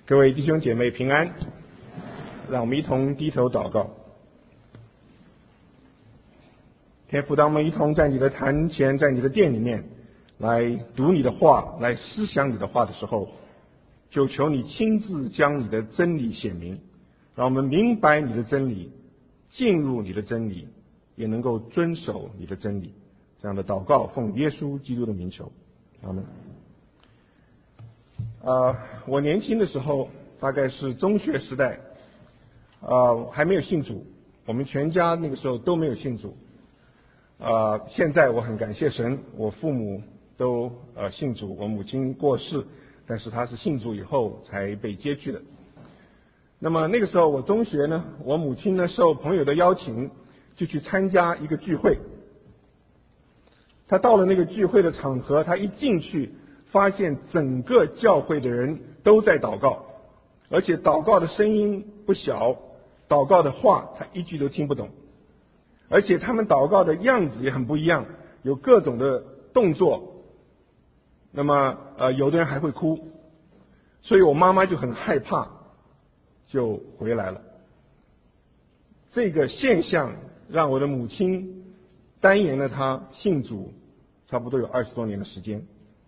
各位弟兄姐妹平安，让我们一同低头祷告。天父，当我们一同在你的坛前，在你的殿里面来读你的话，来思想你的话的时候，就求你亲自将你的真理显明，让我们明白你的真理，进入你的真理，也能够遵守你的真理。这样的祷告奉耶稣基督的名求，阿们。我年轻的时候，大概是中学时代，还没有信主，我们全家那个时候都没有信主。现在我很感谢神，我父母都信主，我母亲过世，但是她是信主以后才被接去的。那么那个时候我中学呢，我母亲呢受朋友的邀请，就去参加一个聚会。她到了那个聚会的场合，她一进去，发现整个教会的人都在祷告，而且祷告的声音不小，祷告的话他一句都听不懂，而且他们祷告的样子也很不一样，有各种的动作，那么有的人还会哭，所以我妈妈就很害怕，就回来了。这个现象让我的母亲单言了她信主差不多有20多年的时间。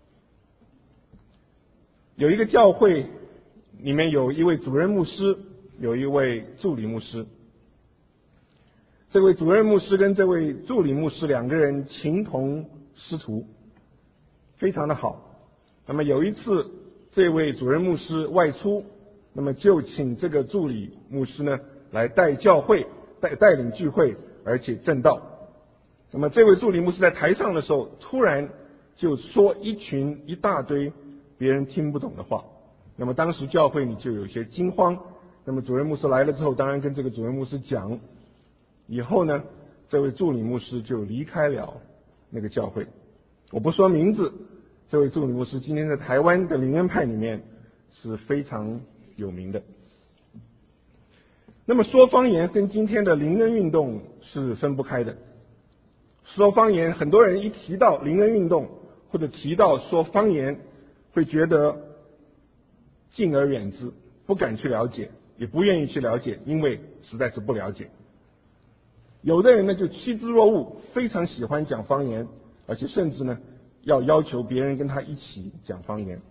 有一个教会里面有一位主任牧师，有一位助理牧师。这位主任牧师跟这位助理牧师两个人情同师徒，非常的好。那么有一次这位主任牧师外出，那么就请这个助理牧师呢来带教会，带领聚会，而且正道。那么这位助理牧师在台上的时候，突然就说一大堆别人听不懂的话，那么当时教会里就有些惊慌。那么主任牧师来了之后，当然跟这个主任牧师讲，以后呢，这位助理牧师就离开了那个教会。我不说名字，这位助理牧师今天在台湾的灵恩派里面是非常有名的。那么说方言跟今天的灵恩运动是分不开的。说方言，很多人一提到灵恩运动或者提到说方言，会觉得敬而远之，不敢去了解，也不愿意去了解，因为实在是不了解。有的人呢就趋之若鹜，非常喜欢讲方言，而且甚至呢要求别人跟他一起讲方言。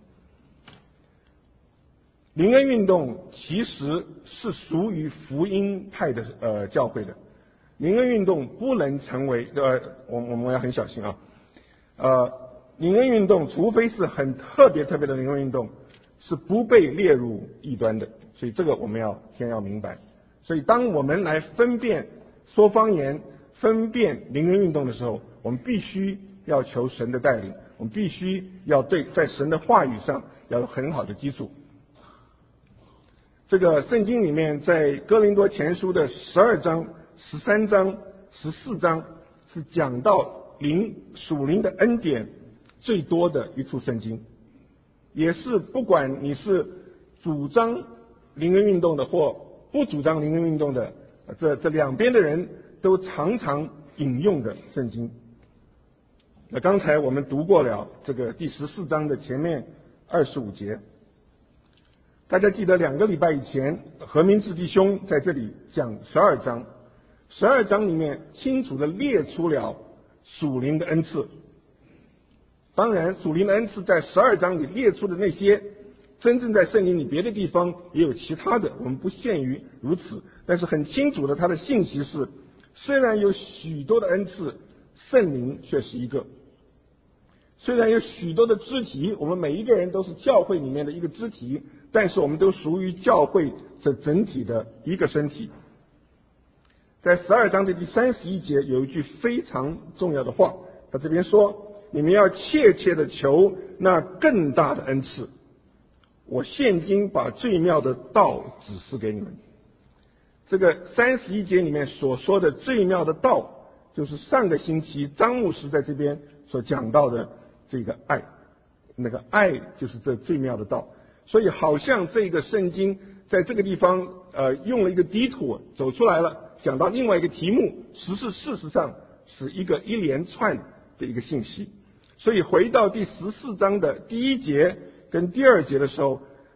灵恩运动其实是属于福音派的教会的。灵恩运动不能成为我们要很小心啊。灵恩运动除非是很特别的灵恩运动，是不被列入异端的，所以这个我们先要明白。所以当我们来分辨说方言、分辨灵恩运动的时候，我们必须要求神的带领，我们必须要在神的话语上要有很好的基础。这个圣经里面在哥林多前书的12章、13章、14章是讲到属灵的恩典最多的一处圣经，也是不管你是主张灵恩运动的或不主张灵恩运动的，这两边的人都常常引用的圣经。那刚才我们读过了这个第14章的前面25节，大家记得2个礼拜以前何明志弟兄在这里讲12章，12章里面清楚地列出了属灵的恩赐。当然属灵的恩赐在12章里列出的那些，真正在圣经里别的地方也有其他的，我们不限于如此，但是很清楚的它的信息是，虽然有许多的恩赐，圣灵却是一个。虽然有许多的肢体，我们每一个人都是教会里面的一个肢体，但是我们都属于教会这整体的一个身体。在12章的第31节有一句非常重要的话，他这边说，你们要切切的求那更大的恩赐，我现今把最妙的道指示给你们。这个31节里面所说的最妙的道，就是上个星期张牧师在这边所讲到的这个爱，那个爱就是这最妙的道。所以好像这个圣经在这个地方用了一个地图走出来了，讲到另外一个题目，事实上是一连串的一个信息。所以回到第14章的第1节跟第2节的时候，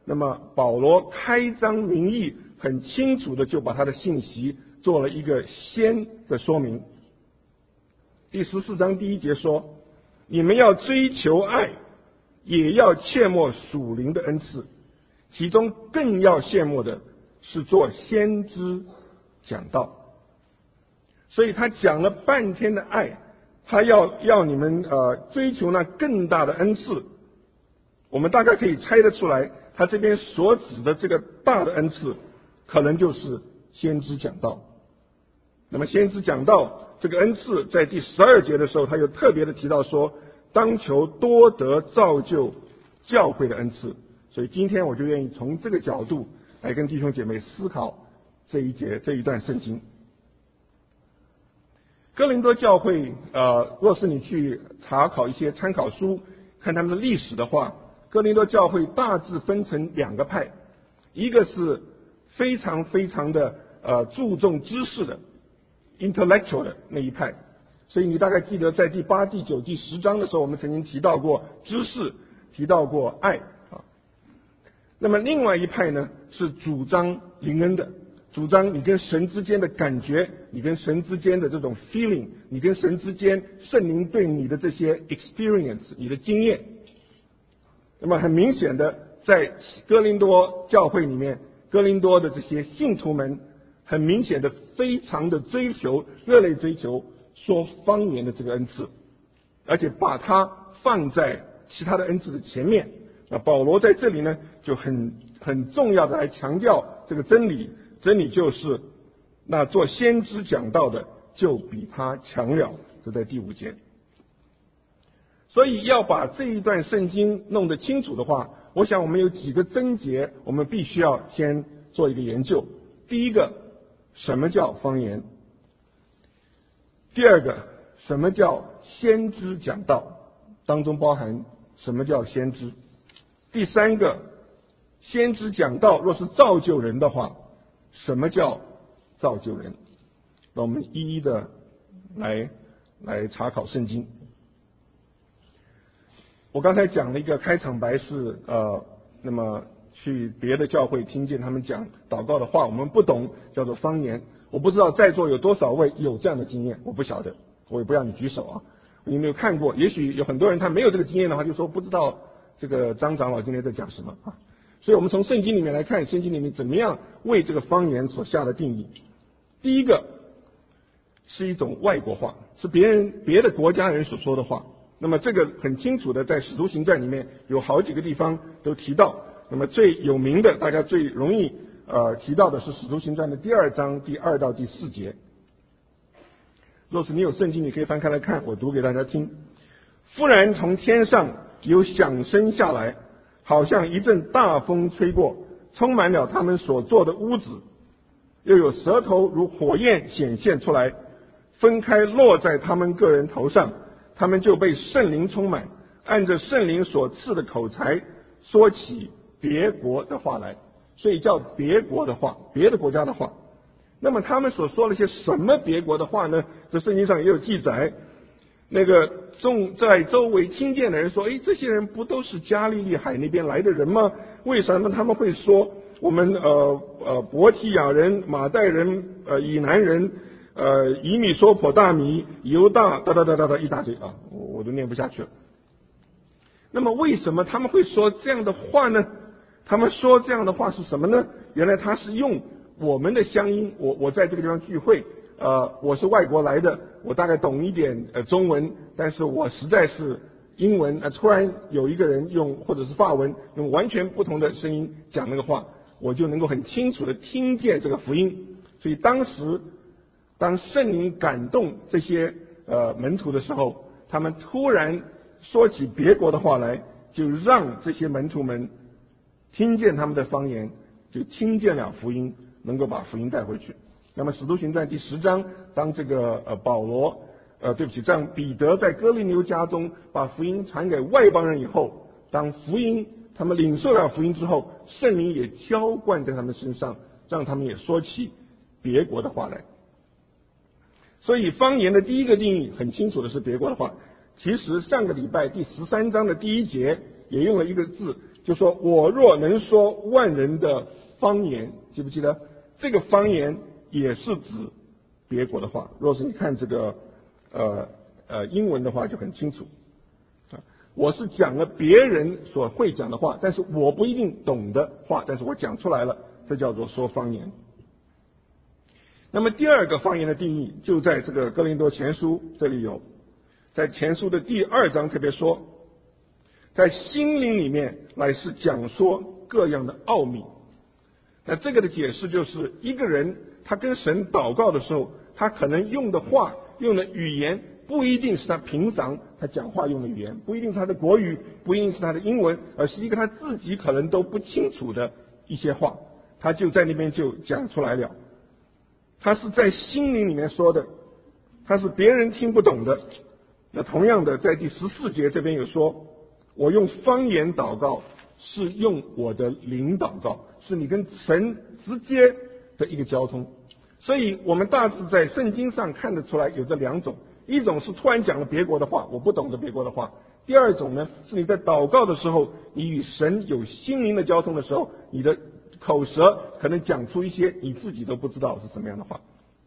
那么保罗开张明义，很清楚的就把他的信息做了一个先的说明。第14章第1节说，你们要追求爱，也要切莫属灵的恩赐，其中更要羡慕的是做先知讲道。所以他讲了半天的爱，他要你们追求那更大的恩赐。我们大概可以猜得出来，他这边所指的这个大的恩赐，可能就是先知讲道。那么先知讲道这个恩赐，在第12节的时候，他又特别的提到说，当求多得造就教会的恩赐。所以今天我就愿意从这个角度来跟弟兄姐妹思考这一段圣经。哥林多教会若是你去查考一些参考书，看他们的历史的话，哥林多教会大致分成2个派，一个是非常非常的注重知识的 intellectual 的那一派，所以你大概记得在第8、第9、第10章的时候，我们曾经提到过知识，提到过爱啊。那么另外一派呢，是主张灵恩的，主张你跟神之间的感觉，你跟神之间的这种 feeling， 你跟神之间圣灵对你的这些 experience， 你的经验。那么很明显的，在哥林多教会里面，哥林多的这些信徒们很明显的非常的追求，热烈追求说方言的这个恩赐，而且把它放在其他的恩赐的前面。那保罗在这里呢，就很重要的来强调这个真理，真理就是那做先知讲道的就比他强了，这在第5节。所以要把这一段圣经弄得清楚的话，我想我们有几个症结，我们必须要先做一个研究。第一个，什么叫方言？第二个，什么叫先知讲道？当中包含什么叫先知？第三个，先知讲道若是造就人的话，什么叫造就人？那我们一一的来查考圣经。我刚才讲了一个开场白是那么去别的教会听见他们讲祷告的话，我们不懂叫做方言。我不知道在座有多少位有这样的经验，我不晓得，我也不让你举手啊。你有没有看过？也许有很多人他没有这个经验的话，就说不知道这个张长老今天在讲什么啊。所以我们从圣经里面来看，圣经里面怎么样为这个方言所下的定义。第一个是一种外国话，是别的国家人所说的话。那么这个很清楚的在使徒行传里面有好几个地方都提到。那么最有名的，大家最容易提到的是使徒行传的第2章第2到第4节。若是你有圣经，你可以翻开来看，我读给大家听。忽然从天上有响声下来，好像一阵大风吹过，充满了他们所坐的屋子，又有舌头如火焰显现出来，分开落在他们个人头上，他们就被圣灵充满，按着圣灵所赐的口才说起别国的话来。所以叫别国的话，别的国家的话。那么他们所说了些什么别国的话呢？这圣经上也有记载。那个在周围听见的人说，这些人不都是加利利海那边来的人吗？为什么他们会说我们伯提亚人、马代人、以南人、以米索颇大米、犹大一大堆啊，我都念不下去了。那么为什么他们会说这样的话呢？他们说这样的话是什么呢？原来他是用我们的乡音，我在这个地方聚会，我是外国来的，我大概懂一点中文，但是我实在是英文，突然有一个人用或者是法文用完全不同的声音讲那个话，我就能够很清楚的听见这个福音。所以当时当圣灵感动这些门徒的时候，他们突然说起别国的话来，就让这些门徒们听见他们的方言，就听见了福音，能够把福音带回去。那么使徒行传第10章，当这个让彼得在哥林流家中把福音传给外邦人以后，当福音他们领受了福音之后，圣灵也浇灌在他们身上，让他们也说起别国的话来。所以方言的第一个定义很清楚的是别国的话。其实上个礼拜第13章的第1节也用了一个字就说我若能说万人的方言，记不记得这个方言也是指别国的话？若是你看这个英文的话就很清楚啊，我是讲了别人所会讲的话，但是我不一定懂的话，但是我讲出来了，这叫做说方言。那么第二个方言的定义就在这个哥林多前书这里有，在前书的第2章特别说，在心灵里面乃是讲说各样的奥秘。那这个的解释就是一个人他跟神祷告的时候，他可能用的话用的语言不一定是他平常他讲话用的语言，不一定是他的国语，不一定是他的英文，而是一个他自己可能都不清楚的一些话，他就在那边就讲出来了。他是在心灵里面说的，他是别人听不懂的。那同样的，在第14节这边有说，我用方言祷告是用我的灵祷告，是你跟神直接的一个交通。所以我们大致在圣经上看得出来有这2种，一种是突然讲了别国的话，我不懂的别国的话；第二种呢，是你在祷告的时候，你与神有心灵的交通的时候，你的口舌可能讲出一些你自己都不知道是什么样的话。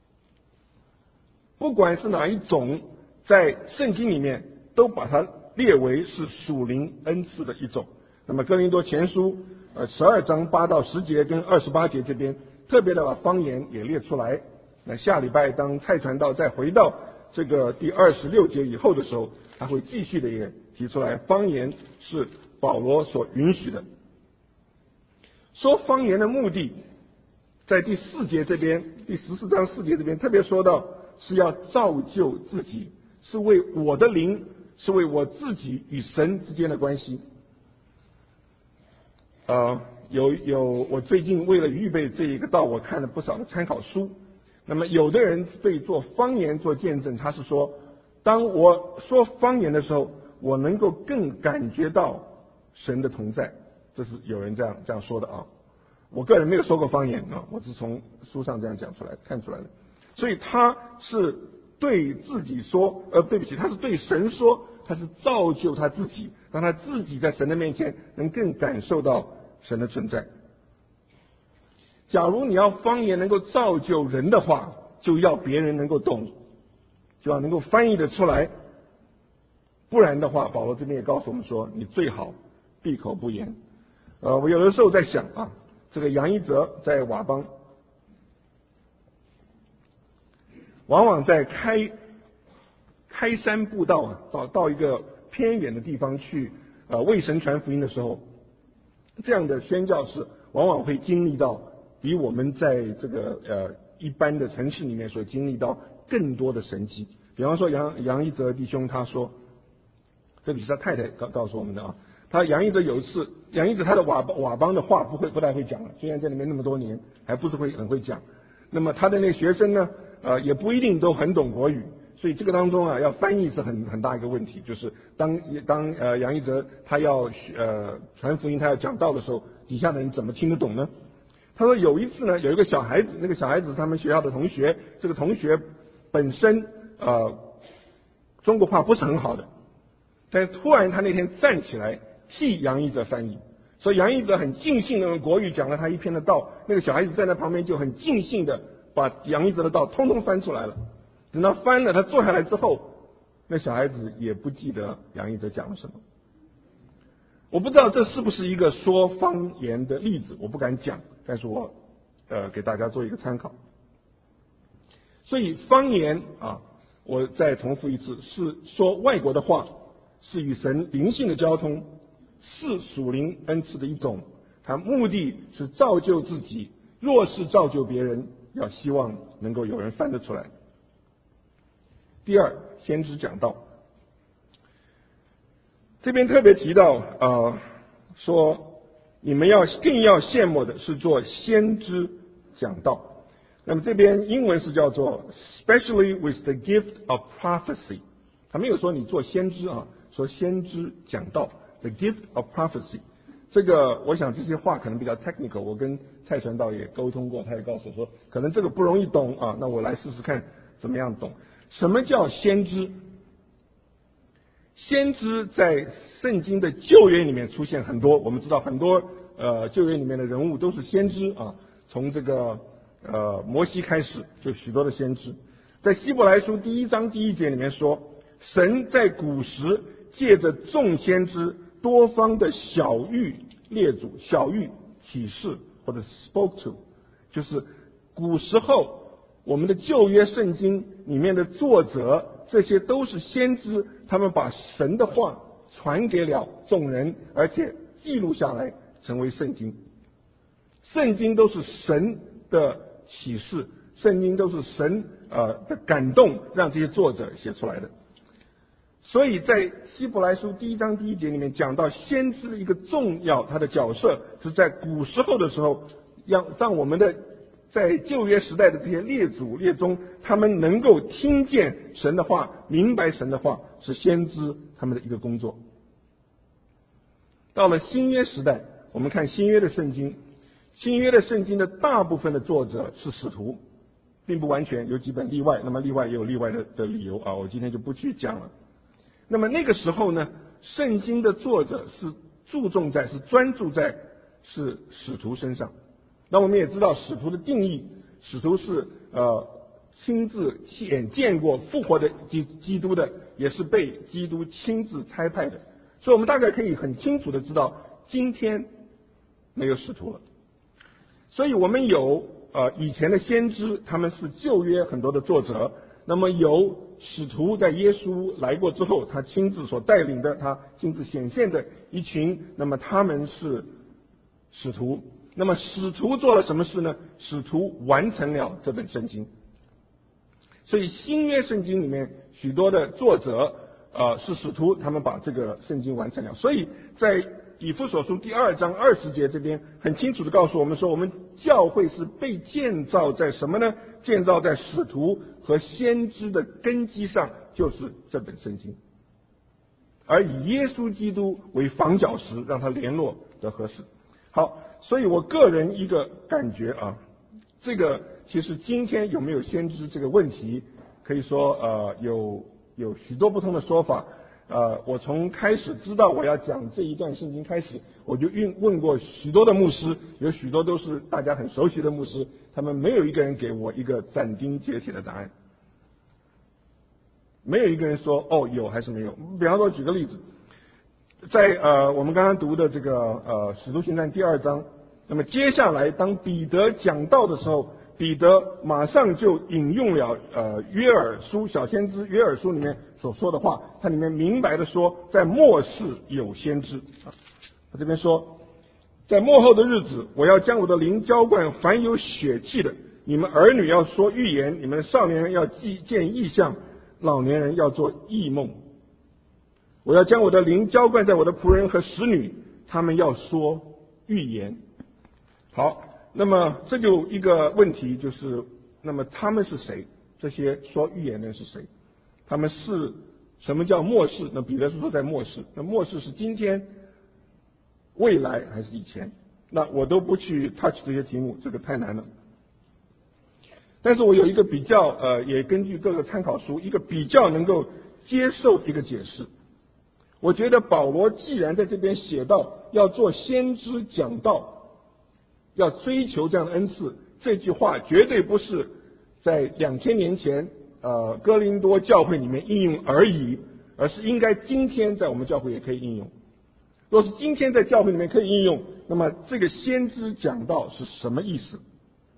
不管是哪一种，在圣经里面都把它列为是属灵恩赐的一种。那么哥林多前书12章8到10节跟28节这边特别的把方言也列出来。那下礼拜当蔡传道再回到这个第26节以后的时候，他会继续的也提出来，方言是保罗所允许的。说方言的目的，在第4节这边，第14章4节这边特别说到，是要造就自己，是为我的灵，是为我自己与神之间的关系。我最近为了预备这一个道，我看了不少的参考书。那么有的人对做方言做见证，他是说，当我说方言的时候，我能够更感觉到神的同在。这是有人这样说的啊。我个人没有说过方言啊，我是从书上这样讲出来看出来的。所以他是对自己说，对不起，他是对神说，他是造就他自己，让他自己在神的面前能更感受到神的存在。假如你要方言能够造就人的话，就要别人能够懂，就要能够翻译得出来。不然的话，保罗这边也告诉我们说，你最好闭口不言。我有的时候在想啊，这个杨一泽在瓦邦，往往在开山布道啊，到一个偏远的地方去为神传福音的时候，这样的宣教士往往会经历到比我们在这个一般的城市里面所经历到更多的神迹。比方说杨一泽弟兄他说，这个是他太太告诉我们的啊。杨一泽有一次，杨一泽他的瓦邦的话不太会讲了，虽然在里面那么多年，还不是很会讲。那么他的那个学生呢，也不一定都很懂国语，所以这个当中啊，要翻译是很大一个问题。就是当杨一泽他要传福音，他要讲道的时候，底下的人怎么听得懂呢？他说有一次呢，有一个小孩子，那个小孩子是他们学校的同学，这个同学本身中国话不是很好的，但是突然他那天站起来替杨一泽翻译，所以杨一泽很尽兴的用国语讲了他一篇的道，那个小孩子站在旁边就很尽兴的把杨一泽的道通通翻出来了。等到翻了，他坐下来之后，那小孩子也不记得杨一泽讲了什么。我不知道这是不是一个说方言的例子，我不敢讲，但是我给大家做一个参考。所以方言啊，我再重复一次，是说外国的话，是与神灵性的交通，是属灵恩赐的一种，它目的是造就自己，若是造就别人，要希望能够有人翻得出来。第二，先知讲道，这边特别提到说你们更要羡慕的是做先知讲道。那么这边英文是叫做 especially with the gift of prophecy， 他没有说你做先知啊，说先知讲道 the gift of prophecy。 这个我想这些话可能比较 technical， 我跟蔡传道也沟通过，他也告诉我说可能这个不容易懂啊，那我来试试看怎么样懂。什么叫先知？ 先知在圣经的旧约里面出现很多，我们知道很多旧约里面的人物都是先知啊，从这个摩西开始就许多的先知。在希伯来书1章1节里面说，神在古时借着众先知多方的晓谕列祖，晓谕启示或者 spoke to， 就是古时候我们的旧约圣经里面的作者，这些都是先知，他们把神的话传给了众人，而且记录下来成为圣经。圣经都是神的启示，圣经都是神的感动让这些作者写出来的。所以在希伯来书1章1节里面讲到，先知的一个重要他的角色是在古时候的时候，让我们的在旧约时代的这些列祖列宗，他们能够听见神的话，明白神的话，是先知他们的一个工作。到了新约时代，我们看新约的圣经，新约的圣经的大部分的作者是使徒，并不完全，有几本例外，那么例外也有例外的理由啊，我今天就不去讲了。那么那个时候呢，圣经的作者是专注在是使徒身上。那我们也知道使徒的定义，使徒是亲自见过复活的基督的，也是被基督亲自差派的。所以我们大概可以很清楚的知道，今天没有使徒了。所以我们有以前的先知，他们是旧约很多的作者，那么有使徒在耶稣来过之后，他亲自所带领的，他亲自显现的一群，那么他们是使徒。那么使徒做了什么事呢？使徒完成了这本圣经。所以新约圣经里面许多的作者是使徒，他们把这个圣经完成了。所以在以弗所书2章20节这边很清楚的告诉我们说，我们教会是被建造在什么呢？建造在使徒和先知的根基上，就是这本圣经，而以耶稣基督为房角石，让它联络的合适。好，所以我个人一个感觉啊，这个其实今天有没有先知这个问题，可以说有许多不同的说法。我从开始知道我要讲这一段圣经开始，我就问过许多的牧师，有许多都是大家很熟悉的牧师，他们没有一个人给我一个斩钉截铁的答案，没有一个人说有还是没有。比方说举个例子，在我们刚刚读的这个使徒行传2章，那么接下来当彼得讲道的时候，彼得马上就引用了约珥书小先知约珥书里面所说的话，它里面明白的说，在末世有先知他这边说，在末后的日子，我要将我的灵浇灌凡有血气的，你们儿女要说预言，你们少年人要见异象，老年人要做异梦。我要将我的灵浇灌在我的仆人和使女，他们要说预言。好，那么这就一个问题，就是那么他们是谁？这些说预言的人是谁？他们是什么叫末世？那彼得是说在末世，那末世是今天、未来还是以前？那我都不去 touch 这些题目，这个太难了。但是我有一个比较也根据各个参考书一个比较能够接受一个解释。我觉得保罗既然在这边写到要做先知讲道，要追求这样的恩赐，这句话绝对不是在2000年前哥林多教会里面应用而已，而是应该今天在我们教会也可以应用。若是今天在教会里面可以应用，那么这个先知讲道是什么意思？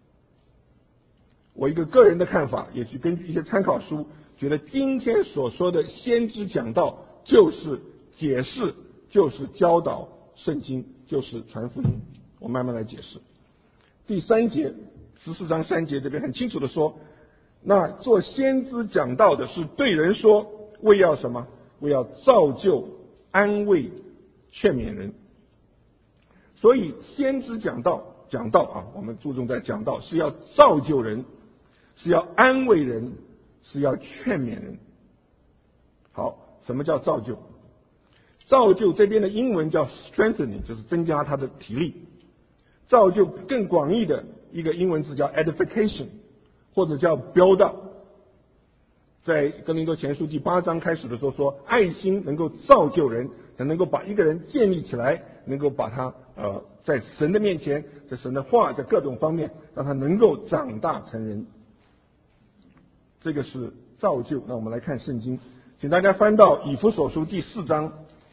我一个个人的看法，也许根据一些参考书，觉得今天所说的先知讲道就是解释，就是教导圣经，就是传福音。我慢慢来解释。第3节14章3节这边很清楚的说，那做先知讲道的是对人说，为要什么？为要造就、安慰、劝勉人。所以先知讲道我们注重在讲道是要造就人，是要安慰人，是要劝勉人。好，什么叫造就？造就这边的英文叫 strengthening， 就是增加他的体力。造就更广义的一个英文字叫 edification， 或者叫 build up。 在哥林多前书第8章开始的时候说，爱心能够造就人，能够把一个人建立起来，能够把他在神的面前，在神的话，在各种方面，让他能够长大成人。这个是造就。那我们来看圣经，请大家翻到以弗所书第4章，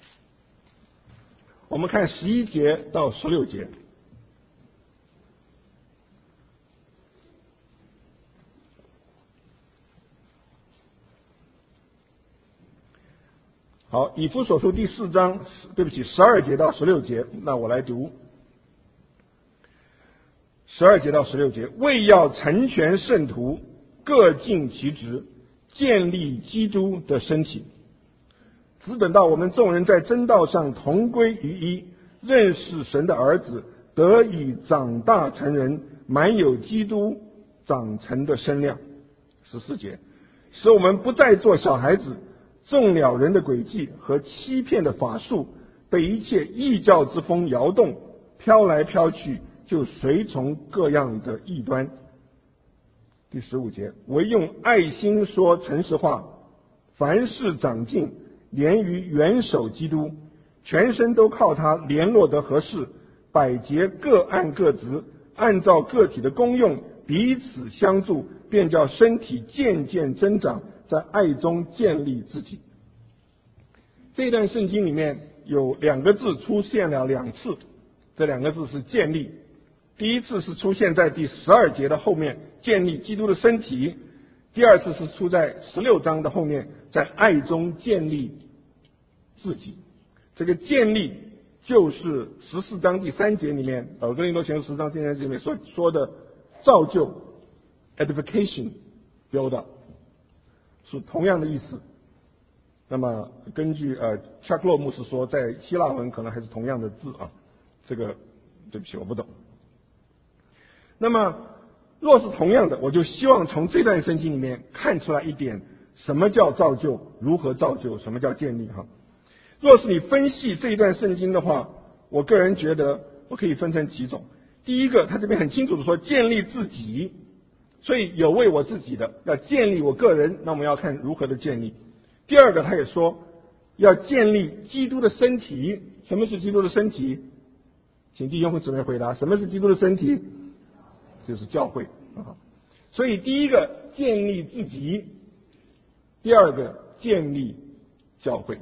我们看11节到16节。好，以弗所书第4章，12节到16节，那我来读。12节到16节，为要成全圣徒，各尽其职，建立基督的身体，只等到我们众人在真道上同归于一，认识神的儿子，得以长大成人，满有基督长成的身量。14节，使我们不再做小孩子，中了人的诡计和欺骗的法术，被一切异教之风摇动，飘来飘去，就随从各样的异端。第15节，唯用爱心说诚实话，凡事长进，连于元首基督，全身都靠他联络得合适，百节各按各职，按照个体的功用彼此相助，便叫身体渐渐增长，在爱中建立自己。这段圣经里面有2个字出现了2次，这2个字是建立。第一次是出现在第12节的后面，建立基督的身体；第二次是出在16章的后面，在爱中建立自己。这个建立就是14章第3节里面，哥林多前书10章第3节里面说的造就 edification build up， 是同样的意思。那么根据查克洛牧师说，在希腊文可能还是同样的字啊，这个对不起我不懂。那么若是同样的，我就希望从这段圣经里面看出来一点，什么叫造就，如何造就，什么叫建立哈。若是你分析这一段圣经的话，我个人觉得我可以分成几种。第一个，他这边很清楚的说建立自己，所以有为我自己的，要建立我个人，那我们要看如何的建立。第二个，他也说要建立基督的身体。什么是基督的身体？请弟兄和姊妹回答，什么是基督的身体？就是教会啊。所以第一个建立自己，第二个建立教会。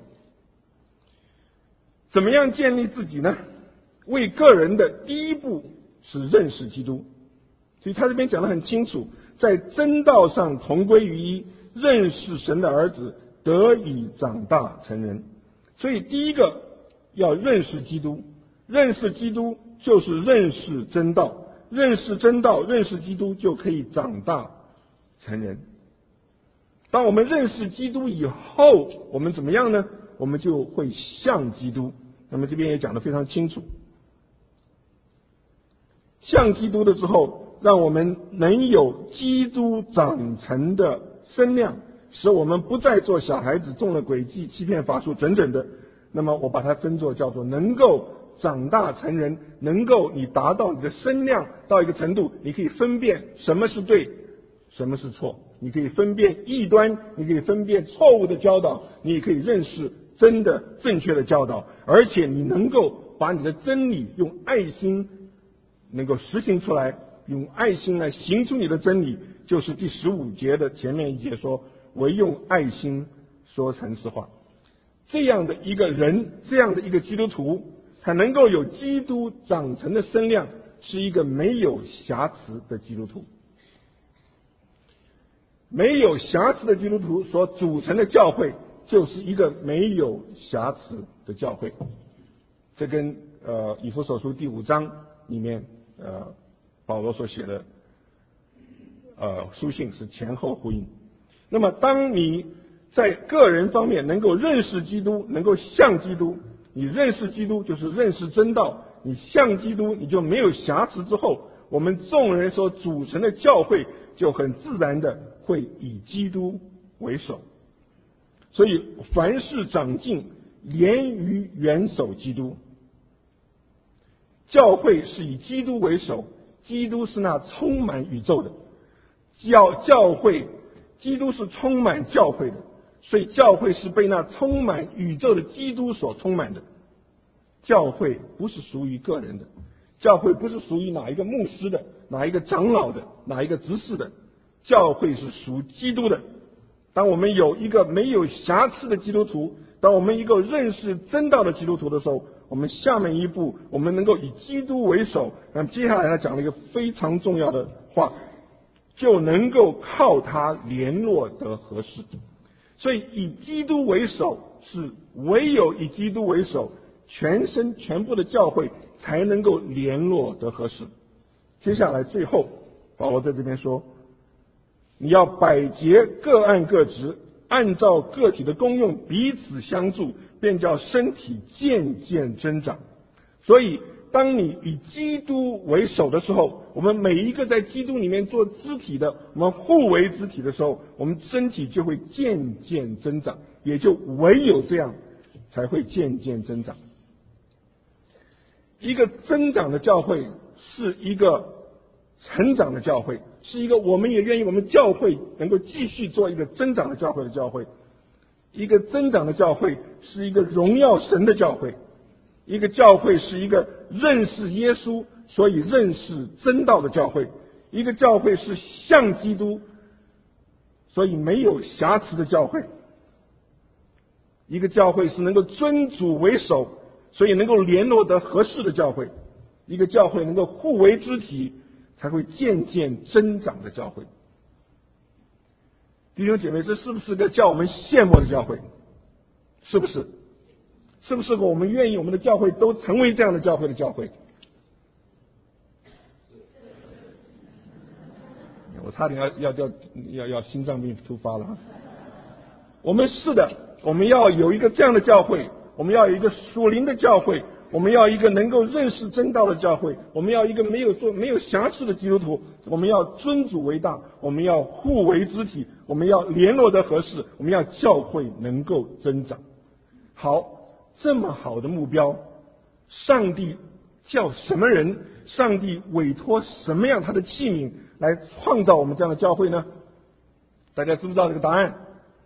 怎么样建立自己呢？为个人的第一步是认识基督，所以他这边讲得很清楚，在真道上同归于一，认识神的儿子，得以长大成人。所以第一个要认识基督，认识基督就是认识真道，认识真道，认识基督就可以长大成人。当我们认识基督以后，我们怎么样呢？我们就会像基督。那么这边也讲得非常清楚，像基督的之后，让我们能有基督长成的身量，使我们不再做小孩子，中了诡计、欺骗法术等等的。那么我把它分作叫做能够长大成人，能够你达到你的身量到一个程度，你可以分辨什么是对，什么是错，你可以分辨异端，你可以分辨错误的教导，你也可以认识真的正确的教导，而且你能够把你的真理用爱心能够实行出来，用爱心来行出你的真理，就是第15节的前面一节说，唯用爱心说诚实话。这样的一个人，这样的一个基督徒，他能够有基督长成的身量，是一个没有瑕疵的基督徒。没有瑕疵的基督徒所组成的教会，就是一个没有瑕疵的教会。这跟以弗所书第5章里面保罗所写的书信是前后呼应。那么当你在个人方面能够认识基督，能够像基督，你认识基督就是认识真道，你像基督你就没有瑕疵之后，我们众人所组成的教会就很自然的会以基督为首。所以凡事长进，连于元首基督。教会是以基督为首，基督是那充满宇宙的。教会基督是充满教会的，所以教会是被那充满宇宙的基督所充满的。教会不是属于个人的，教会不是属于哪一个牧师的，哪一个长老的，哪一个执事的，教会是属基督的。当我们有一个没有瑕疵的基督徒，当我们一个认识真道的基督徒的时候，我们下面一步，我们能够以基督为首。那么接下来他讲了一个非常重要的话，就能够靠他联络得合适。所以以基督为首，是唯有以基督为首，全部的教会才能够联络得合适。接下来最后保罗在这边说，你要百节各按各职，按照个体的功用彼此相助，便叫身体渐渐增长。所以当你以基督为首的时候，我们每一个在基督里面做肢体的，我们互为肢体的时候，我们身体就会渐渐增长，也就唯有这样才会渐渐增长。一个增长的教会是一个成长的教会，是一个我们也愿意我们教会能够继续做一个增长的教会的教会。一个增长的教会是一个荣耀神的教会，一个教会是一个认识耶稣所以认识真道的教会，一个教会是像基督所以没有瑕疵的教会，一个教会是能够尊主为首所以能够联络得合适的教会，一个教会能够互为肢体才会渐渐增长的教会。弟兄姐妹，这是不是个叫我们羡慕的教会？是不是？是不是个我们愿意我们的教会都成为这样的教会的教会？我差点要心脏病突发了。我们是的，我们要有一个这样的教会，我们要有一个属灵的教会，我们要一个能够认识真道的教会，我们要一个没有瑕疵的基督徒，我们要尊主为大，我们要互为肢体，我们要联络得合适，我们要教会能够增长。好，这么好的目标，上帝叫什么人？上帝委托什么样他的器皿来创造我们这样的教会呢？大家知不知道这个答案？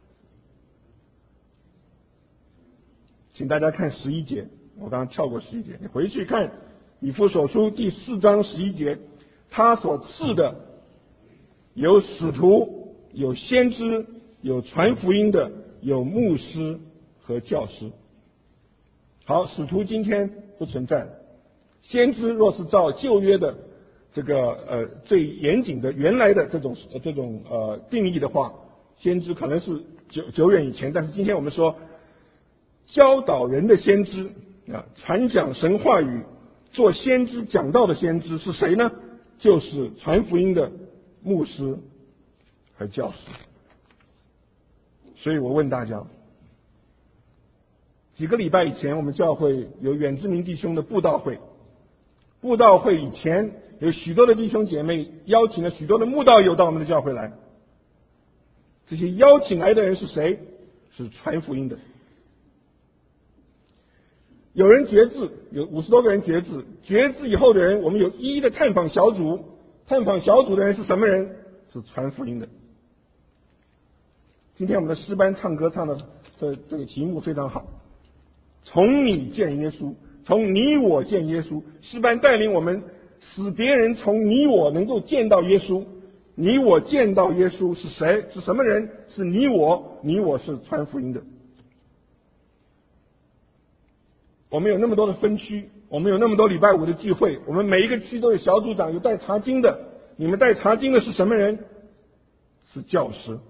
请大家看11节，我刚刚跳过11节，你回去看以弗所书第4章11节，他所赐的有使徒，有先知，有传福音的，有牧师和教师。好，使徒今天不存在了，先知若是照旧约的这个最严谨的原来的这种定义的话，先知可能是久远以前，但是今天我们说教导人的先知啊，传讲神话语做先知讲道的先知是谁呢？就是传福音的牧师和教师。所以我问大家，几个礼拜以前我们教会有远志明弟兄的布道会，布道会以前有许多的弟兄姐妹邀请了许多的慕道友到我们的教会来，这些邀请来的人是谁？是传福音的。有人决志，有50多个人决志，决志以后的人，我们有一一的探访小组，探访小组的人是什么人？是传福音的。今天我们的诗班唱歌唱的这个题目非常好，从你见耶稣，从你我见耶稣。诗班带领我们使别人从你我能够见到耶稣，你我见到耶稣是谁？是什么人？是你我，你我是传福音的。我们有那么多的分区，我们有那么多礼拜5的聚会，我们每一个区都有小组长，有带查经的。你们带查经的是什么人？是教师。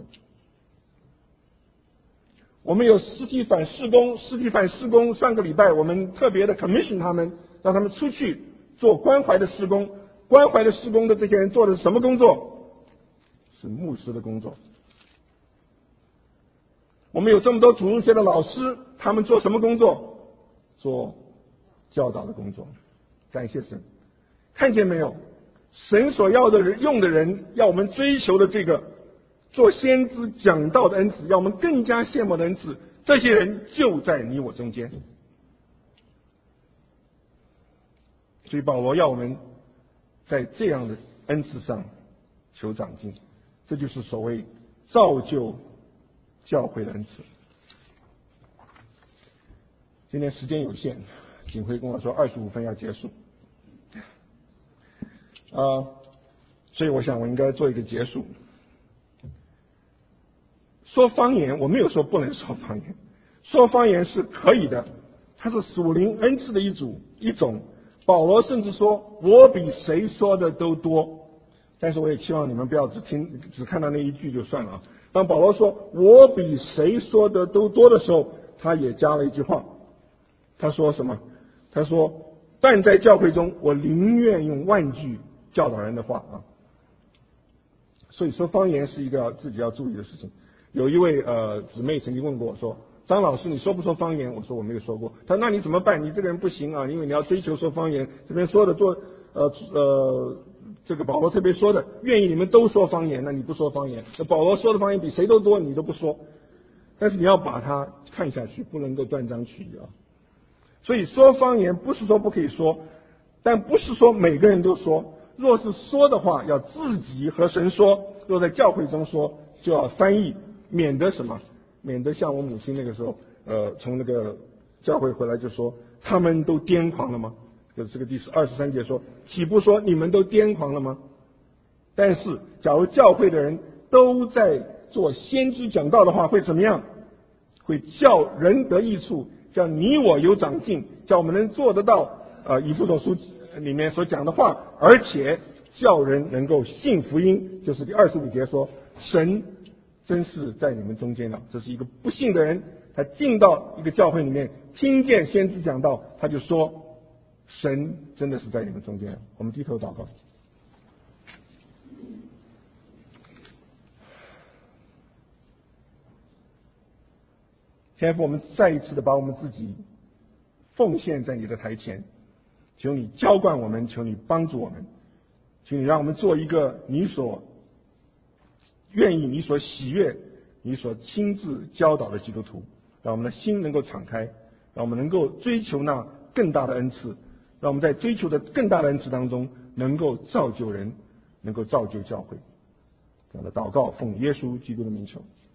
我们有实体反事工，上个礼拜我们特别的 commission 他们，让他们出去做关怀的事工。关怀的事工的这些人做的是什么工作？是牧师的工作。我们有这么多主日学的老师，他们做什么工作？做教导的工作。感谢神，看见没有？神所要的人用的人，要我们追求的这个做先知讲道的恩赐，要我们更加羡慕的恩赐，这些人就在你我中间。所以保罗要我们在这样的恩赐上求长进，这就是所谓造就教会的恩赐。今天时间有限，景辉跟我说25分要结束，所以我想我应该做一个结束。说方言，我没有说不能说方言，说方言是可以的，它是属灵恩赐的一种。保罗甚至说我比谁说的都多，但是我也期望你们不要只看到那一句就算了啊。当保罗说我比谁说的都多的时候，他也加了一句话，他说什么？他说但在教会中我宁愿用万句教导人的话啊。所以说方言是一个自己要注意的事情。有一位姊妹曾经问过我说，张老师你说不说方言？我说我没有说过。他说那你怎么办？你这个人不行啊，因为你要追求说方言。这边说的这个保罗特别说的，愿意你们都说方言，那你不说方言，那保罗说的方言比谁都多，你都不说。但是你要把它看下去，不能够断章取义啊。所以说方言不是说不可以说，但不是说每个人都说。若是说的话，要自己和神说；若在教会中说，就要翻译，免得什么？免得像我母亲那个时候，从那个教会回来就说，他们都癫狂了吗？就是这个第23节说，岂不说你们都癫狂了吗？但是，假如教会的人都在做先知讲道的话，会怎么样？会叫人得益处，叫你我有长进，叫我们能做得到以弗所书里面所讲的话，而且叫人能够信福音，就是第25节说，神真是在你们中间了。这是一个不信的人，他进到一个教会里面，听见先知讲道，他就说神真的是在你们中间了。我们低头祷告。天父，我们再一次的把我们自己奉献在你的台前，求你浇灌我们，求你帮助我们，求你让我们做一个你所愿意、你所喜悦、你所亲自教导的基督徒，让我们的心能够敞开，让我们能够追求那更大的恩赐，让我们在追求的更大的恩赐当中能够造就人，能够造就教会。这样的祷告奉耶稣基督的名求。